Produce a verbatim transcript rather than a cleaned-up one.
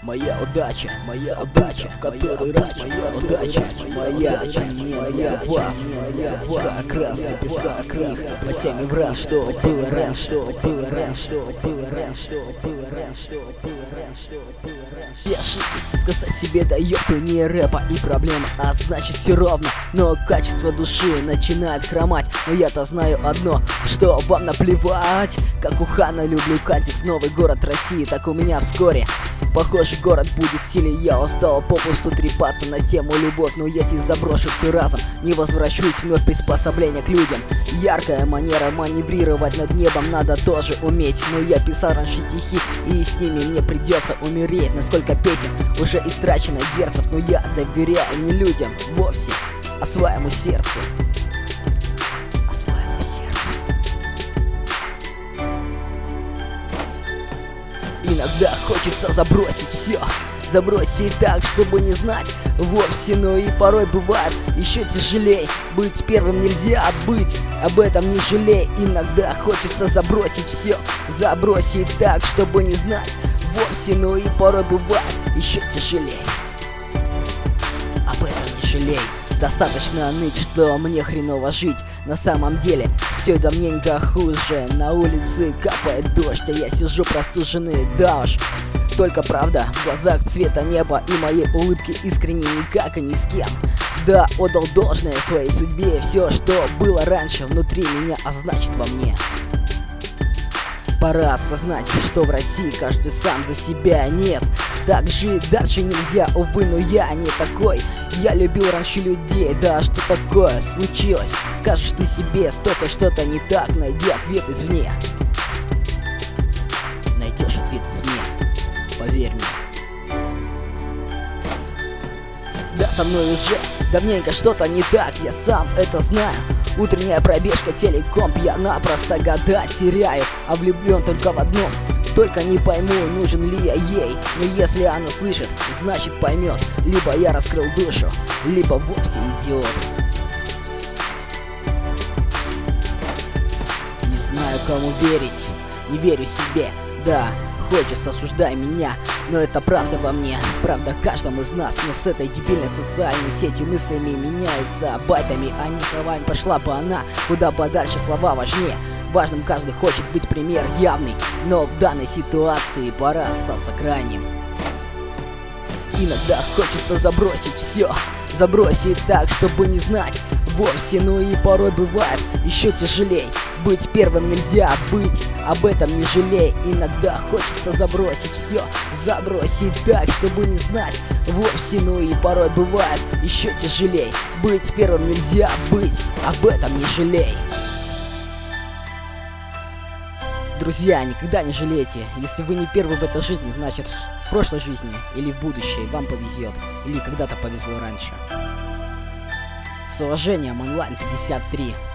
моя удача, моя удача, в который раз моя удача, моя, не моя, вас, как раз написал книг, по теме в раз, что было раньше, что было раньше, что было раньше, что было раньше, что было раньше, что было раньше. И ошибки сказать себе дает не рэпа и проблема, а значит все ровно, но качество души начинает хромать. Но я-то знаю одно, что вам наплевать. Как у Хана люблю Катикс, новый город России, так у меня вскоре похожий город будет в стиле. Я устал попусту трепаться на тему любовь, но я тебе заброшу все разом, не возвращусь вновь. Приспособление к людям, яркая манера маневрировать над небом надо тоже уметь. Но я писал раньше стихи, и с ними мне придется умереть. Насколько песен уже истрачено версов, но я доверяю не людям вовсе, а своему сердцу. Иногда хочется забросить все, забросить так, чтобы не знать вовсе, но и порой бывает еще тяжелее. Быть первым нельзя быть, об этом не жалей. Иногда хочется забросить все, забросить так, чтобы не знать вовсе, но и порой бывает еще тяжелее. Об этом не жалей. Достаточно ныть, что мне хреново жить. На самом деле все давненько хуже. На улице капает дождь, а я сижу простуженный, да уж. Только правда в глазах цвета неба, и моей улыбки искренне никак и ни с кем. Да, отдал должное своей судьбе, все, что было раньше внутри меня, а значит во мне. Пора осознать, что в России каждый сам за себя. Нет, так жить дальше нельзя, увы, но я не такой. Я любил раньше людей, да что такое случилось? Скажешь ты себе, что-то, что-то не так, найди ответ извне. Найдешь ответ извне, поверь мне. Да, со мной уже давненько что-то не так, я сам это знаю. Утренняя пробежка, телекомп, я напросто года теряю, а влюблен только в одном. Только не пойму, нужен ли я ей, но если она слышит, значит поймет. Либо я раскрыл душу, либо вовсе идиот. Не знаю, кому верить, не верю себе, да. Хочется, осуждай меня, но это правда во мне, правда в каждом из нас. Но с этой дебильной социальной сетью мыслями меняется байтами, а не словами. Пошла бы она куда подальше, слова важнее. Важным каждый хочет быть пример явный, но в данной ситуации пора остаться крайним. Иногда хочется забросить все, забросить так, чтобы не знать вовсе, но и порой бывает еще тяжелей. Быть первым нельзя, быть, об этом не жалей. Иногда хочется забросить все, забросить так, чтобы не знать вовсе, но и порой бывает еще тяжелей. Быть первым нельзя, быть, об этом не жалей. Друзья, никогда не жалейте. Если вы не первый в этой жизни, значит в прошлой жизни или в будущей вам повезет, или когда-то повезло раньше. С уважением, онлайн пятьдесят три.